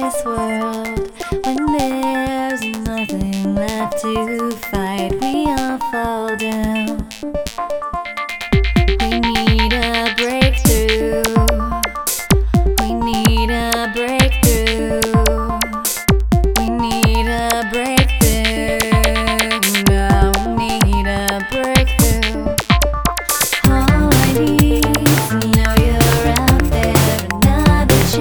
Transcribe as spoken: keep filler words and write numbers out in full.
this world. When there's nothing left to fight, we all fall down.